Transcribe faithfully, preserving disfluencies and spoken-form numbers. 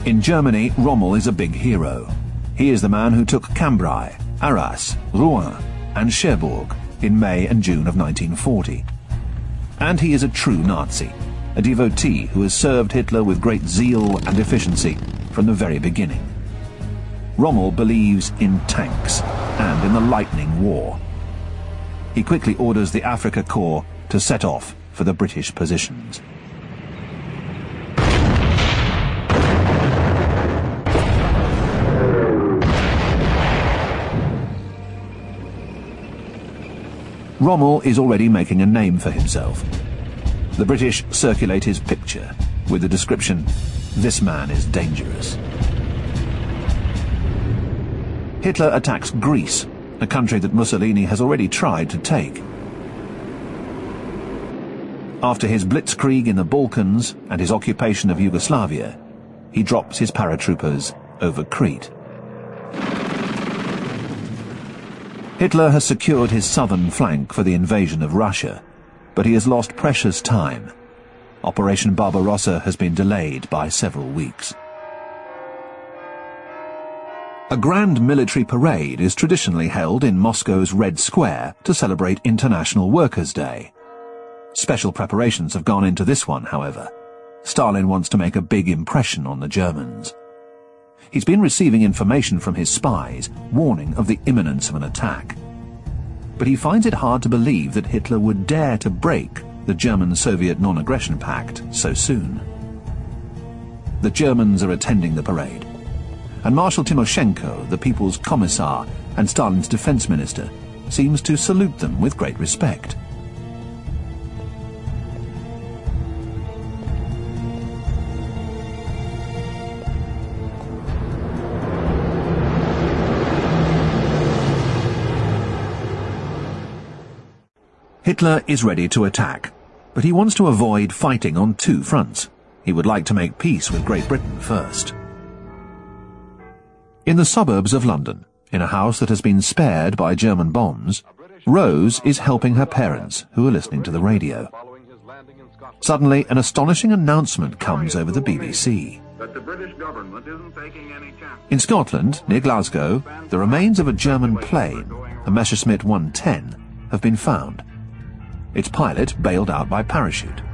In Germany, Rommel is a big hero. He is the man who took Cambrai, Arras, Rouen and Cherbourg in May and June of nineteen forty. And he is a true Nazi, a devotee who has served Hitler with great zeal and efficiency from the very beginning. Rommel believes in tanks and in the lightning war. He quickly orders the Afrika Korps to set off for the British positions. Rommel is already making a name for himself. The British circulate his picture with the description, "This man is dangerous." Hitler attacks Greece, a country that Mussolini has already tried to take. After his blitzkrieg in the Balkans and his occupation of Yugoslavia, he drops his paratroopers over Crete. Hitler has secured his southern flank for the invasion of Russia, but he has lost precious time. Operation Barbarossa has been delayed by several weeks. A grand military parade is traditionally held in Moscow's Red Square to celebrate International Workers' Day. Special preparations have gone into this one, however. Stalin wants to make a big impression on the Germans. He's been receiving information from his spies, warning of the imminence of an attack. But he finds it hard to believe that Hitler would dare to break the German-Soviet non-aggression pact so soon. The Germans are attending the parade, and Marshal Timoshenko, the People's Commissar and Stalin's defense minister, seems to salute them with great respect. Hitler is ready to attack, but he wants to avoid fighting on two fronts. He would like to make peace with Great Britain first. In the suburbs of London, in a house that has been spared by German bombs, Rose is helping her parents, who are listening to the radio. Suddenly, an astonishing announcement comes over the B B C. In Scotland, near Glasgow, the remains of a German plane, a Messerschmitt one ten, have been found. Its pilot bailed out by parachute.